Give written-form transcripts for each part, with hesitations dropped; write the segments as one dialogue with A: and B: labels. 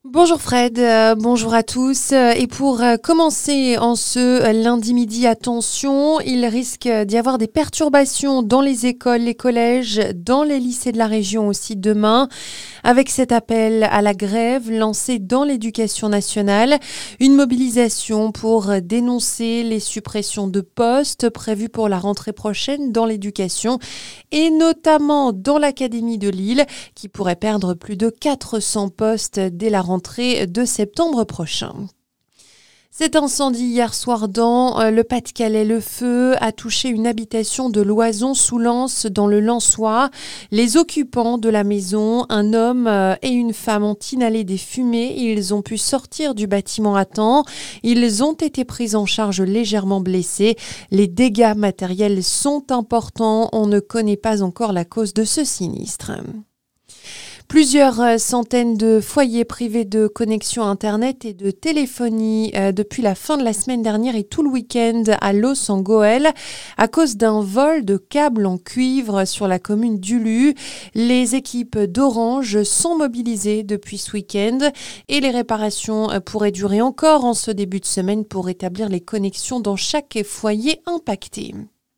A: Bonjour Fred, bonjour à tous. Et pour commencer en ce lundi midi, attention, il risque d'y avoir des perturbations dans les écoles, les collèges, dans les lycées de la région aussi demain, avec cet appel à la grève lancé dans l'éducation nationale, une mobilisation pour dénoncer les suppressions de postes prévues pour la rentrée prochaine dans l'éducation et notamment dans l'Académie de Lille qui pourrait perdre plus de 400 postes dès la rentrée de septembre prochain. Cet incendie hier soir dans le Pas-de-Calais, le feu a touché une habitation de Loison-sous-Lens dans le Lensois. Les occupants de la maison, un homme et une femme, ont inhalé des fumées. Ils ont pu sortir du bâtiment à temps. Ils ont été pris en charge légèrement blessés. Les dégâts matériels sont importants. On ne connaît pas encore la cause de ce sinistre. Plusieurs centaines de foyers privés de connexion Internet et de téléphonie depuis la fin de la semaine dernière et tout le week-end à Los en Goële à cause d'un vol de câbles en cuivre sur la commune d'Ulu. Les équipes d'Orange sont mobilisées depuis ce week-end et les réparations pourraient durer encore en ce début de semaine pour rétablir les connexions dans chaque foyer impacté.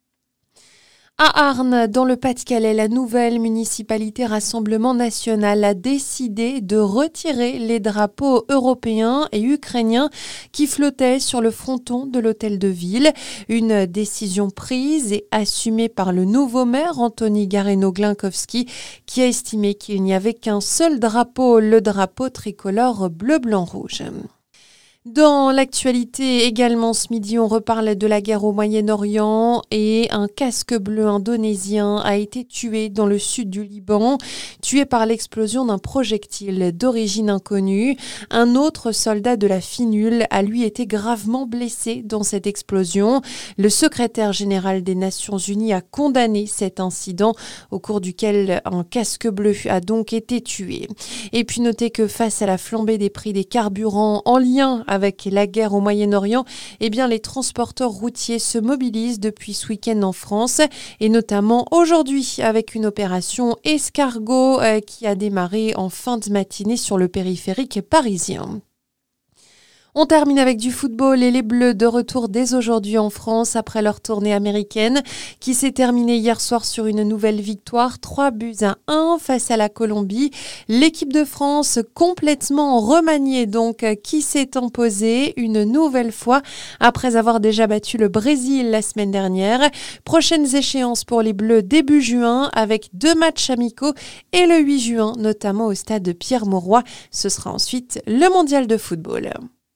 A: À Arnes, dans le Pas-de-Calais, la nouvelle municipalité Rassemblement National a décidé de retirer les drapeaux européens et ukrainiens qui flottaient sur le fronton de l'hôtel de ville. Une décision prise et assumée par le nouveau maire Anthony Gareno-Glinkowski qui a estimé qu'il n'y avait qu'un seul drapeau, le drapeau tricolore bleu-blanc-rouge. Dans l'actualité également ce midi, on reparle de la guerre au Moyen-Orient et un casque bleu indonésien a été tué dans le sud du Liban, tué par l'explosion d'un projectile d'origine inconnue. Un autre soldat de la FINUL a lui été gravement blessé dans cette explosion. Le secrétaire général des Nations Unies a condamné cet incident au cours duquel un casque bleu a donc été tué. Et puis notez que face à la flambée des prix des carburants en lien avec la guerre au Moyen-Orient, les transporteurs routiers se mobilisent depuis ce week-end en France et notamment aujourd'hui avec une opération escargot qui a démarré en fin de matinée sur le périphérique parisien. On termine avec du football et les Bleus de retour dès aujourd'hui en France après leur tournée américaine qui s'est terminée hier soir sur une nouvelle victoire, 3-1 face à la Colombie. L'équipe de France complètement remaniée donc qui s'est imposée une nouvelle fois après avoir déjà battu le Brésil la semaine dernière. Prochaines échéances pour les Bleus début juin avec 2 matchs amicaux et le 8 juin notamment au stade Pierre-Mauroy. Ce sera ensuite le mondial de football.